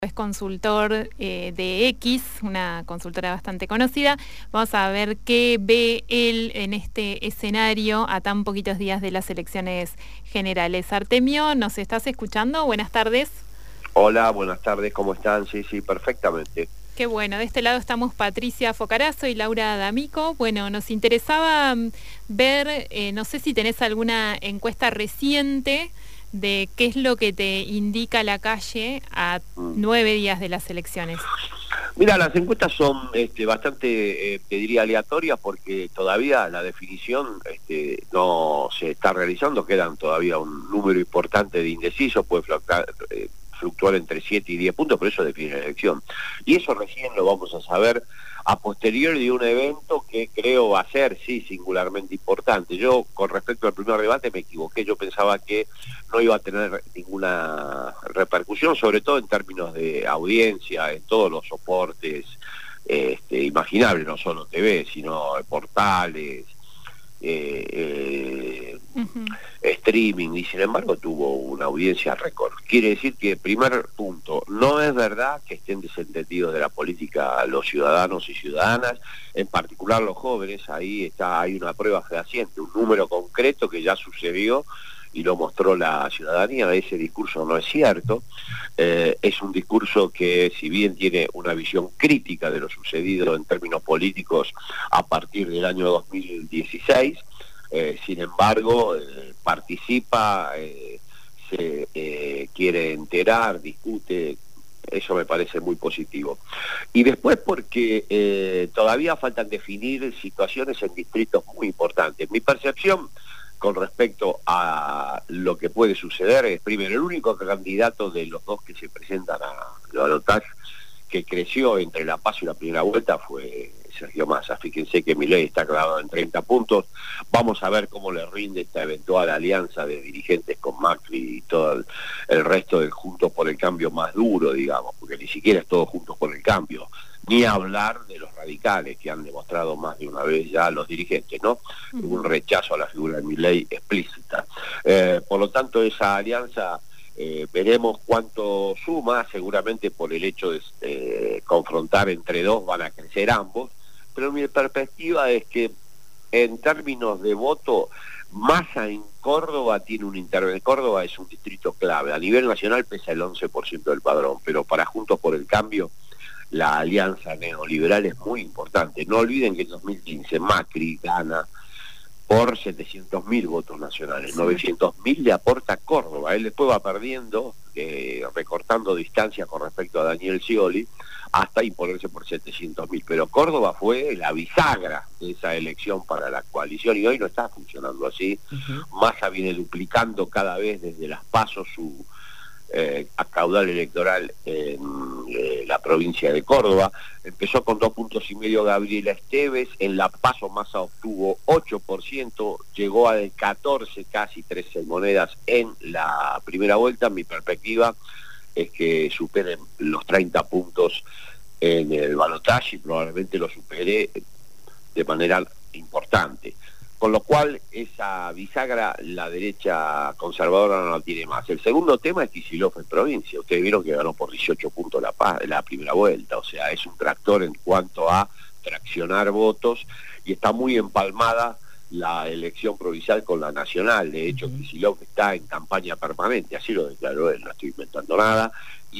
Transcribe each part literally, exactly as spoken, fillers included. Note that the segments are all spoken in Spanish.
Es consultor eh, de X, una consultora bastante conocida. Vamos a ver qué ve él en este escenario a tan poquitos días de las elecciones generales. Artemio, ¿nos estás escuchando? Buenas tardes. Hola, buenas tardes, ¿cómo están? Sí, sí, perfectamente. Qué bueno, de este lado estamos Patricia Focarazo y Laura D'Amico. Bueno, nos interesaba ver, eh, no sé si tenés alguna encuesta reciente de qué es lo que te indica la calle a Mm. nueve días de las elecciones. Mira, las encuestas son este, bastante, eh, te diría, aleatorias porque todavía la definición este, no se está realizando, quedan todavía un número importante de indecisos, puede fluctuar, eh, fluctuar entre siete y diez puntos, pero eso define la elección. Y eso recién lo vamos a saber a posteriori de un evento que creo va a ser, sí, singularmente importante. Yo, con respecto al primer debate, me equivoqué. Yo pensaba que no iba a tener ninguna repercusión, sobre todo en términos de audiencia, en todos los soportes este, imaginables, no solo T V, sino portales, eh, eh, uh-huh. streaming, y sin embargo tuvo una audiencia récord. Quiere decir que, primer punto, no es verdad que estén desentendidos de la política los ciudadanos y ciudadanas, en particular los jóvenes. Ahí está, hay una prueba fehaciente, un número concreto que ya sucedió y lo mostró la ciudadanía. Ese discurso no es cierto, eh, es un discurso que, si bien tiene una visión crítica de lo sucedido en términos políticos a partir del año dos mil dieciséis, eh, sin embargo eh, participa, eh, se eh, quiere enterar, discute. Eso me parece muy positivo. Y después porque eh, todavía faltan definir situaciones en distritos muy importantes. Mi percepción con respecto a lo que puede suceder es, primero, el único candidato de los dos que se presentan a la balotaje que creció entre la PASO y la primera vuelta fue Sergio Massa. Fíjense que Milei está clavado en treinta puntos. Vamos a ver cómo le rinde esta eventual alianza de dirigentes con Macri y todo el, el resto del Juntos por el Cambio más duro, digamos, porque ni siquiera es todo Juntos por el Cambio. Ni hablar de los radicales, que han demostrado más de una vez ya los dirigentes, ¿no? Uh-huh. Un rechazo a la figura de Milei explícita. Eh, por lo tanto, esa alianza eh, veremos cuánto suma. Seguramente por el hecho de eh, confrontar entre dos van a crecer ambos, pero mi perspectiva es que en términos de voto, Massa en Córdoba tiene un intervención. Córdoba es un distrito clave. A nivel nacional pesa el once por ciento del padrón, pero para Juntos por el Cambio la alianza neoliberal es muy importante. No olviden que en dos mil quince Macri gana por setecientos mil votos nacionales, sí. novecientos mil le aporta Córdoba. Él después va perdiendo, eh, recortando distancia con respecto a Daniel Scioli, hasta imponerse por setecientos mil. Pero Córdoba fue la bisagra de esa elección para la coalición y hoy no está funcionando así. Uh-huh. Massa viene duplicando cada vez desde las PASO su Eh, a caudal electoral en eh, la provincia de Córdoba. Empezó con dos puntos y medio Gabriela Esteves, en la PASO Massa obtuvo ocho por ciento, llegó a catorce, casi trece monedas en la primera vuelta. Mi perspectiva es que superen los treinta puntos en el balotaje y probablemente lo supere de manera importante. Con lo cual, esa bisagra la derecha conservadora no la tiene más. El segundo tema es Kicillof en provincia. Ustedes vieron que ganó por dieciocho puntos la, la primera vuelta. O sea, es un tractor en cuanto a traccionar votos y está muy empalmada la elección provincial con la nacional. De hecho, uh-huh. Kicillof está en campaña permanente, así lo declaró él, no estoy inventando nada.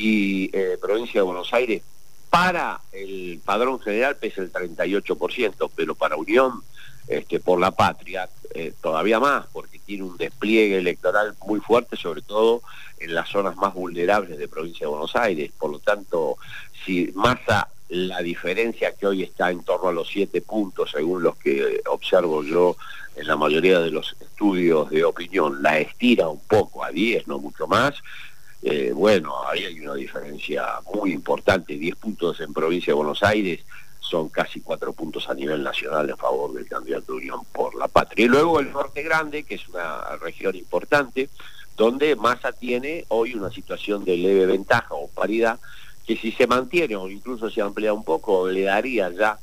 Y eh, provincia de Buenos Aires, para el padrón general pesa el treinta y ocho por ciento, pero para Unión, Este, por la Patria, eh, todavía más, porque tiene un despliegue electoral muy fuerte, sobre todo en las zonas más vulnerables de provincia de Buenos Aires. Por lo tanto, si Massa, la diferencia que hoy está en torno a los siete puntos, según los que observo yo en la mayoría de los estudios de opinión, la estira un poco a diez, no mucho más. Eh, bueno, ahí hay una diferencia muy importante, diez puntos en provincia de Buenos Aires, son casi cuatro puntos a nivel nacional en favor del candidato de Unión por la Patria. Y luego el Norte Grande, que es una región importante, donde Massa tiene hoy una situación de leve ventaja o paridad, que si se mantiene o incluso se amplía un poco, le daría ya,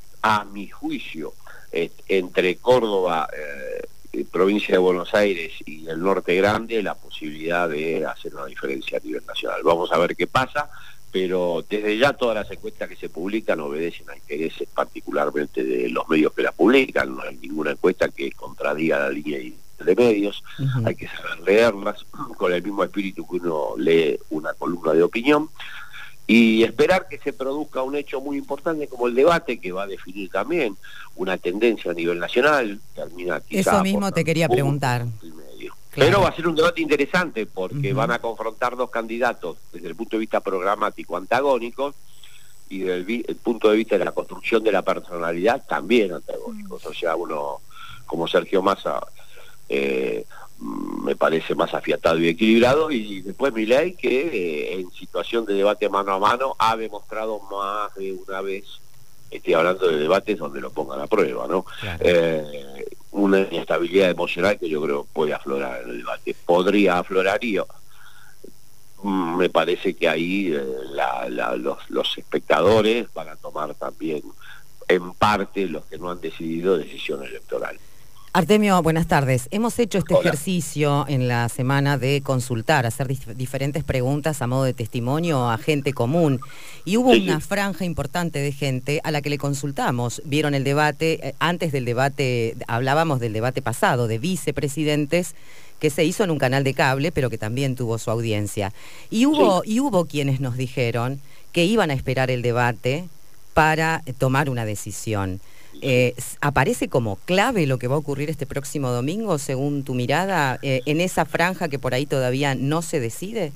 a mi juicio, eh, entre Córdoba, eh, provincia de Buenos Aires y el Norte Grande, la posibilidad de hacer una diferencia a nivel nacional. Vamos a ver qué pasa. pero desde ya todas las encuestas que se publican obedecen a intereses particularmente de los medios que las publican. No hay ninguna encuesta que contradiga la línea de medios. Uh-huh. Hay que saber leerlas con el mismo espíritu que uno lee una columna de opinión, y esperar que se produzca un hecho muy importante como el debate, que va a definir también una tendencia a nivel nacional. Termina quizá Eso mismo te quería preguntar. Claro. Pero va a ser un debate interesante porque uh-huh. van a confrontar dos candidatos desde el punto de vista programático antagónicos, y desde el, vi- el punto de vista de la construcción de la personalidad también antagónicos. Uh-huh. O sea, uno como Sergio Massa eh, me parece más afiatado y equilibrado, y después Milei, que eh, en situación de debate mano a mano ha demostrado más de una vez, estoy hablando de debates donde lo pongan a prueba, ¿no? Claro. Eh, una inestabilidad emocional que yo creo puede aflorar en el debate. Podría aflorar, y mm, me parece que ahí eh, la, la, los, los espectadores van a tomar también, en parte, los que no han decidido, decisión electoral. Artemio, buenas tardes. Hemos hecho este Hola. ejercicio en la semana de consultar, hacer dif- diferentes preguntas a modo de testimonio a gente común. Y hubo sí, una sí. franja importante de gente a la que le consultamos. Vieron el debate, eh, antes del debate, hablábamos del debate pasado, de vicepresidentes, que se hizo en un canal de cable, pero que también tuvo su audiencia. Y hubo, sí. y hubo quienes nos dijeron que iban a esperar el debate para tomar una decisión. Eh, ¿Aparece como clave lo que va a ocurrir este próximo domingo, según tu mirada, eh, en esa franja que por ahí todavía no se decide?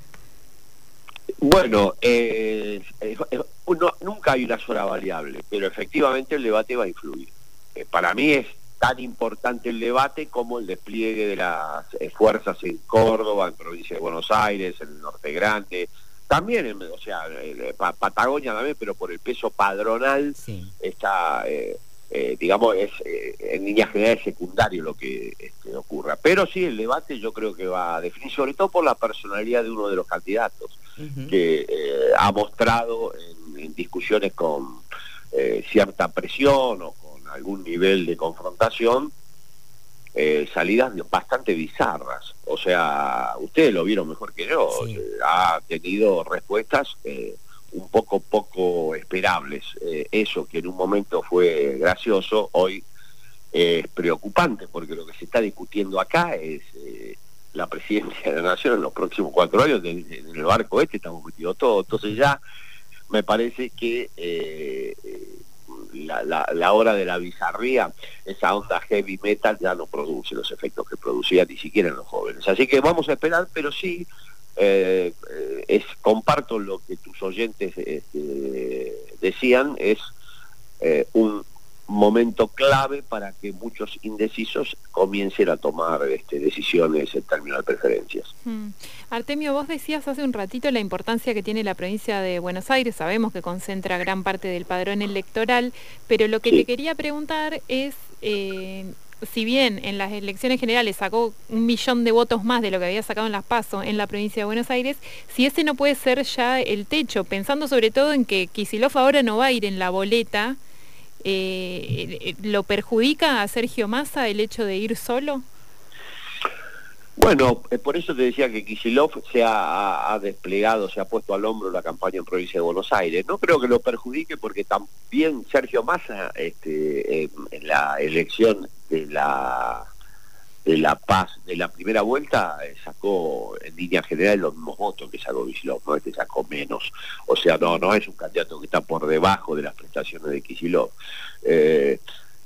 Bueno, eh, eh, uno, nunca hay una sola variable, pero efectivamente el debate va a influir. Eh, para mí es tan importante el debate como el despliegue de las eh, fuerzas en Córdoba, en provincia de Buenos Aires, en el Norte Grande, también, en, o sea, eh, Patagonia también, pero por el peso padronal sí. está... Eh, Eh, digamos, es eh, en líneas generales secundario lo que este, ocurra. Pero sí, el debate yo creo que va a definir, sobre todo por la personalidad de uno de los candidatos, uh-huh. que eh, ha mostrado en, en discusiones con eh, cierta presión o con algún nivel de confrontación, eh, salidas bastante bizarras. O sea, ustedes lo vieron mejor que yo. Sí. Eh, ha tenido respuestas... Eh, un poco poco esperables. Eh, eso que en un momento fue gracioso, hoy eh, es preocupante, porque lo que se está discutiendo acá es eh, la presidencia de la Nación en los próximos cuatro años. En el barco este estamos metidos todos. Entonces ya me parece que eh, la, la, la hora de la bizarría, esa onda heavy metal, ya no produce los efectos que producía ni siquiera en los jóvenes. Así que vamos a esperar, pero sí Eh, eh, es comparto lo que tus oyentes este, decían, es eh, un momento clave para que muchos indecisos comiencen a tomar este, decisiones en términos de preferencias. Mm. Artemio, vos decías hace un ratito la importancia que tiene la provincia de Buenos Aires. Sabemos que concentra gran parte del padrón electoral, pero lo que sí. te quería preguntar es... Eh, si bien en las elecciones generales sacó un millón de votos más de lo que había sacado en las PASO en la provincia de Buenos Aires, si ese no puede ser ya el techo, pensando sobre todo en que Kicillof ahora no va a ir en la boleta, eh, ¿lo perjudica a Sergio Massa el hecho de ir solo? Bueno, eh, por eso te decía que Kicillof se ha, ha, ha desplegado, se ha puesto al hombro la campaña en provincia de Buenos Aires. No creo que lo perjudique, porque también Sergio Massa, este, en, en la elección de la de la paz de la primera vuelta, eh, sacó en línea general los mismos votos que sacó Kicillof, no es que sacó menos. O sea, no no es un candidato que está por debajo de las prestaciones de Kicillof. Eh,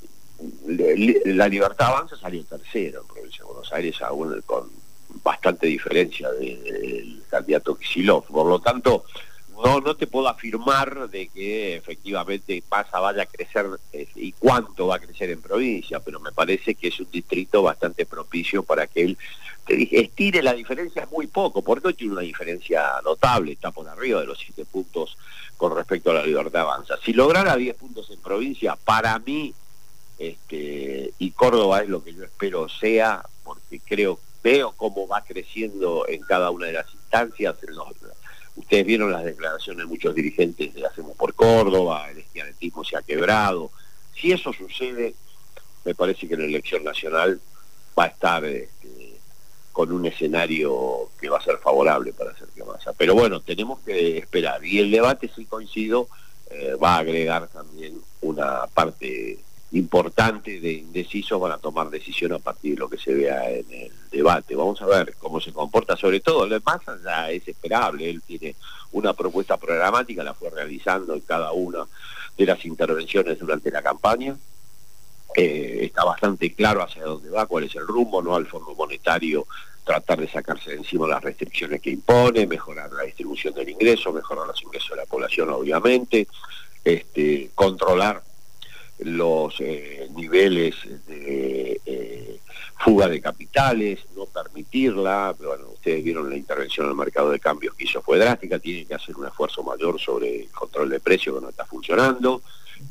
La Libertad Avanza salió tercero en provincia de Buenos Aires, aún con bastante diferencia del de candidato Kicillof. Por lo tanto, no no te puedo afirmar de que efectivamente Massa vaya a crecer eh, y cuánto va a crecer en provincia, pero me parece que es un distrito bastante propicio para que él te dije, estire la diferencia muy poco, porque hoy tiene una diferencia notable, está por arriba de los siete puntos con respecto a la Libertad Avanza. Si lograra diez puntos en provincia, para mí, Este, y Córdoba es lo que yo espero sea, porque creo, veo cómo va creciendo en cada una de las instancias. Los, ustedes vieron las declaraciones de muchos dirigentes de Hacemos por Córdoba, el esquianetismo se ha quebrado. Si eso sucede, me parece que la elección nacional va a estar este, con un escenario que va a ser favorable para Sergio Massa. Pero bueno, tenemos que esperar. Y el debate, si coincido, eh, va a agregar también una parte importante de indecisos. Van a tomar decisión a partir de lo que se vea en el debate. Vamos a ver cómo se comporta, sobre todo. Lo de Massa ya es esperable. Él tiene una propuesta programática, la fue realizando en cada una de las intervenciones durante la campaña. Eh, está bastante claro hacia dónde va, cuál es el rumbo, no al Fondo Monetario tratar de sacarse de encima las restricciones que impone, mejorar la distribución del ingreso, mejorar los ingresos de la población, obviamente, este, controlar los eh, niveles de eh, fuga de capitales, no permitirla. Bueno, ustedes vieron la intervención en el mercado de cambios que hizo, fue drástica. Tiene que hacer un esfuerzo mayor sobre el control de precios, que no está funcionando,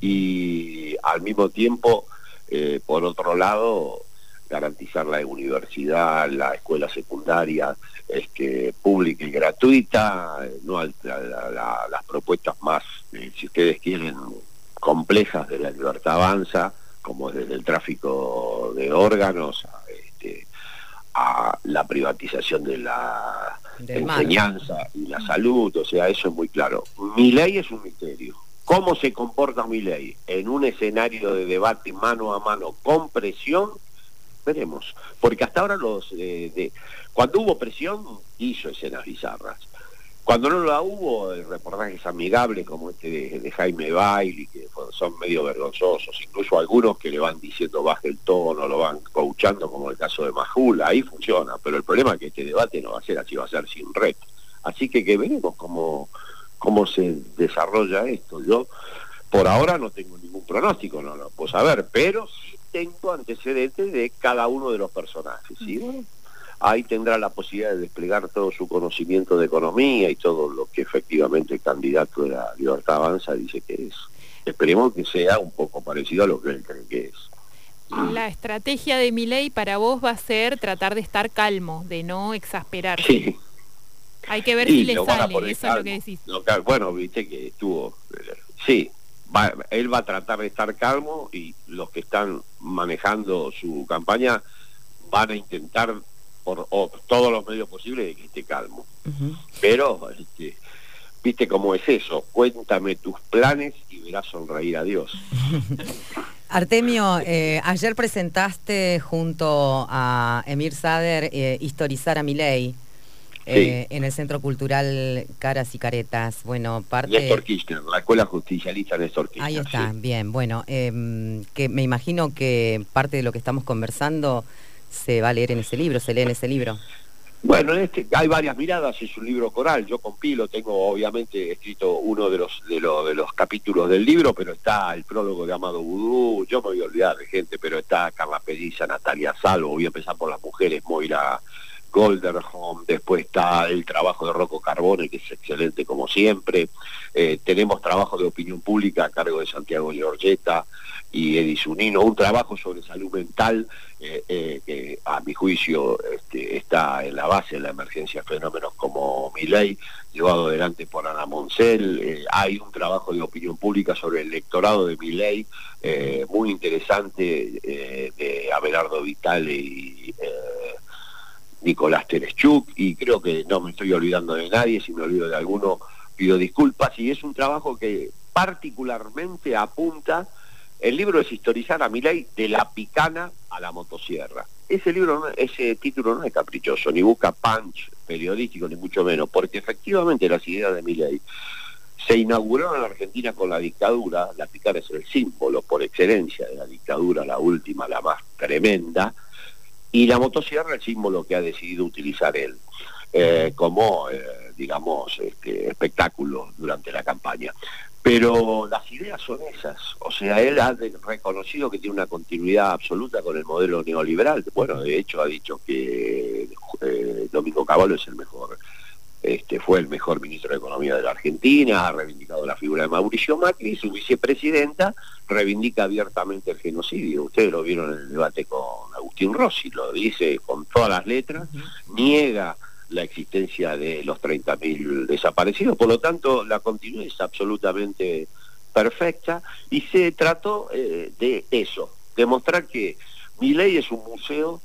y al mismo tiempo, eh, por otro lado, garantizar la universidad, la escuela secundaria este, pública y gratuita, no al, la, la, las propuestas más, eh, si ustedes quieren, complejas de la Libertad Avanza, como desde el tráfico de órganos a, este, a la privatización de la Del enseñanza mar. y la salud. O sea, eso es muy claro. Milei es un misterio. ¿Cómo se comporta Milei en un escenario de debate mano a mano con presión? Veremos, porque hasta ahora los eh, de, cuando hubo presión hizo escenas bizarras. Cuando no la hubo, reportajes amigables como este de, de Jaime Bailey, que son medio vergonzosos, incluso algunos que le van diciendo baje el tono, lo van coachando, como el caso de Majul, ahí funciona, pero el problema es que este debate no va a ser así, va a ser sin red. Así que que veremos cómo, cómo se desarrolla esto. Yo por ahora no tengo ningún pronóstico, no lo puedo saber, pero sí tengo antecedentes de cada uno de los personajes, ¿sí? Bueno, ahí tendrá la posibilidad de desplegar todo su conocimiento de economía y todo lo que efectivamente el candidato de la Libertad Avanza dice que es. Esperemos que sea un poco parecido a lo que él cree que es. La estrategia de Milei para vos va a ser tratar de estar calmo, de no exasperar. Sí. Hay que ver sí, si le sale, eso calmo. Es lo que decís. No, bueno, viste que estuvo... Sí, va, él va a tratar de estar calmo y los que están manejando su campaña van a intentar por o, todos los medios posibles de que esté calmo. Uh-huh. Pero, este, viste cómo es eso, cuéntame tus planes y verás sonreír a Dios. Artemio, eh, ayer presentaste junto a Emir Sader eh, Historizar a Milei eh, sí. en el Centro Cultural Caras y Caretas. Bueno, parte... Néstor Kirchner, la Escuela Justicialista Néstor Kirchner. Ahí está, sí. bien, bueno, eh, que me imagino que parte de lo que estamos conversando se va a leer en ese libro, se lee en ese libro. Bueno, este, hay varias miradas, es un libro coral, yo compilo, tengo obviamente escrito uno de los de, lo, de los capítulos del libro, pero está el prólogo de Amado Vudú, yo me voy a olvidar de gente, pero está Carla Pediza, Natalia Salvo, voy a empezar por las mujeres, Moira Golderholm, después está el trabajo de Rocco Carbone, que es excelente como siempre, eh, tenemos trabajo de opinión pública a cargo de Santiago Giorgetta y Edi Zunino, un trabajo sobre salud mental eh, eh, que a mi juicio este, está en la base de la emergencia de fenómenos como Milei, llevado adelante por Ana Moncel. Eh, hay un trabajo de opinión pública sobre el electorado de Milei eh, muy interesante eh, de Abelardo Vitale y eh, Nicolás Tereshchuk, y creo que no me estoy olvidando de nadie. Si me olvido de alguno pido disculpas, y es un trabajo que particularmente apunta. El libro es Historizar a Milei de la picana a la motosierra. Ese libro, ese título no es caprichoso, ni busca punch periodístico, ni mucho menos, porque efectivamente las ideas de Milei se inauguraron en la Argentina con la dictadura. La picana es el símbolo por excelencia de la dictadura, la última, la más tremenda, y la motosierra el símbolo que ha decidido utilizar él eh, como, eh, digamos, este, espectáculo durante la campaña. Pero las ideas son esas, o sea, él ha reconocido que tiene una continuidad absoluta con el modelo neoliberal. Bueno, de hecho ha dicho que eh, Domingo Cavallo es el mejor, este, fue el mejor ministro de Economía de la Argentina, ha reivindicado la figura de Mauricio Macri, y su vicepresidenta reivindica abiertamente el genocidio. Ustedes lo vieron en el debate con Agustín Rossi, lo dice con todas las letras, niega la existencia de los treinta mil desaparecidos, por lo tanto la continuidad es absolutamente perfecta, y se trató eh, de eso, demostrar que Milei es un museo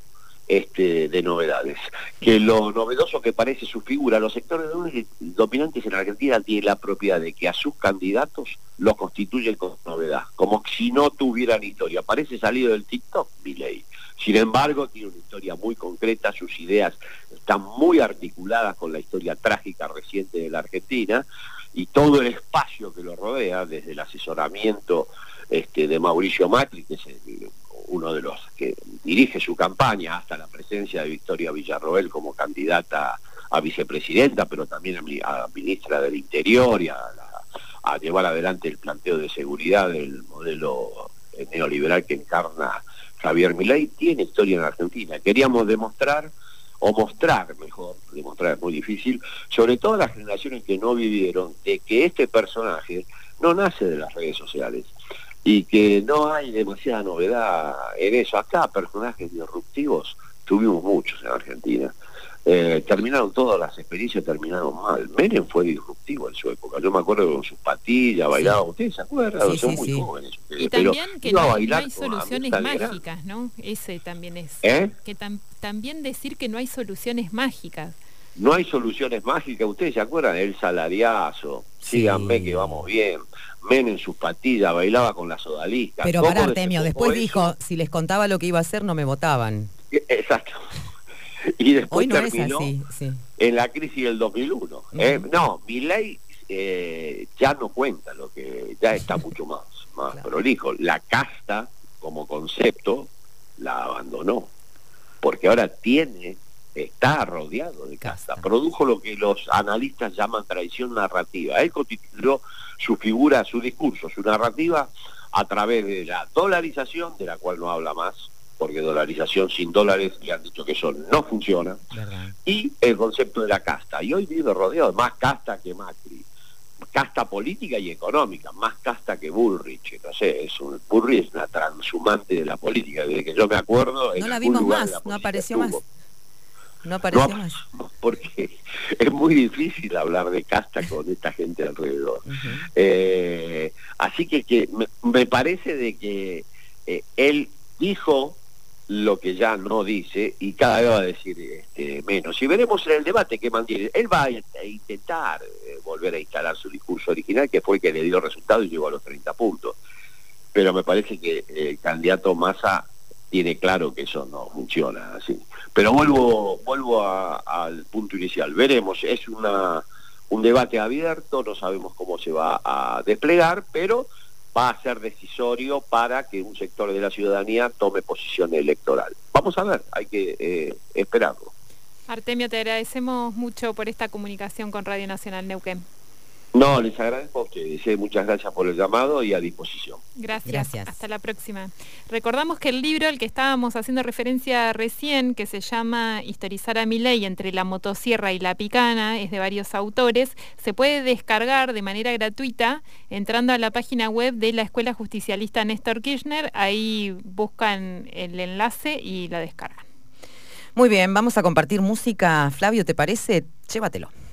este, de novedades. Que lo novedoso que parece su figura, los sectores dominantes en Argentina tienen la propiedad de que a sus candidatos los constituyen con novedad, como si no tuvieran historia. Parece salido del TikTok, Milei. Sin embargo, tiene una historia muy concreta, sus ideas están muy articuladas con la historia trágica reciente de la Argentina, y todo el espacio que lo rodea, desde el asesoramiento este, de Mauricio Macri, que es el, uno de los que dirige su campaña, hasta la presencia de Victoria Villarroel como candidata a vicepresidenta, pero también a, a ministra del Interior, y a, a, a llevar adelante el planteo de seguridad del modelo neoliberal que encarna Javier Milei. Tiene historia en Argentina. Queríamos demostrar, o mostrar mejor, demostrar es muy difícil, sobre todo a las generaciones que no vivieron, de que este personaje no nace de las redes sociales y que no hay demasiada novedad en eso. Acá personajes disruptivos tuvimos muchos en Argentina. Eh, terminaron todas las experiencias, terminaron mal. Menem fue disruptivo en su época. Yo me acuerdo con sus patillas, bailaba. Sí. ¿Ustedes se acuerdan? Sí, Son sí, muy sí. jóvenes. Y pero también que no, no hay soluciones mágicas, ¿no? Ese también es. ¿Eh? Que tam también decir que no hay soluciones mágicas. No hay soluciones mágicas. ¿Ustedes se acuerdan? El salariazo. Sí. Síganme que vamos bien. Menem en sus patillas, bailaba con las odaliscas. Pero para Artemio, después dijo, eso? Si les contaba lo que iba a hacer, no me votaban. Exacto. Y después Hoy no terminó es así, sí. en la crisis del dos mil uno. Uh-huh. ¿eh? No, Milei eh, ya no cuenta lo que, ya está mucho más, más claro. prolijo. La casta como concepto la abandonó, porque ahora tiene, está rodeado de casta. casta. Produjo lo que los analistas llaman traición narrativa. Él constituyó su figura, su discurso, su narrativa a través de la dolarización, de la cual no habla más, porque dolarización sin dólares le han dicho que eso no funciona, ¿verdad? Y el concepto de la casta, y hoy vive rodeado de más casta que Macri, casta política y económica, más casta que Bullrich. No sé, es un, Bullrich es una transhumante de la política, desde que yo me acuerdo. No la vimos más, no apareció más. No apareció no, más. Porque es muy difícil hablar de casta con esta gente alrededor. Uh-huh. eh, así que, que me, me parece de que eh, él dijo lo que ya no dice, y cada vez va a decir este, menos. Y veremos en el debate que mantiene. Él va a intentar eh, volver a instalar su discurso original, que fue el que le dio resultado y llegó a los treinta puntos. Pero me parece que el candidato Massa tiene claro que eso no funciona así. Pero vuelvo vuelvo a, al punto inicial. Veremos, es una un debate abierto, no sabemos cómo se va a desplegar, pero va a ser decisorio para que un sector de la ciudadanía tome posición electoral. Vamos a ver, hay que eh, esperarlo. Artemio, te agradecemos mucho por esta comunicación con Radio Nacional Neuquén. No, les agradezco a ustedes. Eh, muchas gracias por el llamado y a disposición. Gracias. Gracias. Hasta la próxima. Recordamos que el libro al que estábamos haciendo referencia recién, que se llama Historizar a Milei entre la motosierra y la picana, es de varios autores, se puede descargar de manera gratuita entrando a la página web de la Escuela Justicialista Néstor Kirchner. Ahí buscan el enlace y la descargan. Muy bien, vamos a compartir música. Flavio, ¿te parece? Llévatelo.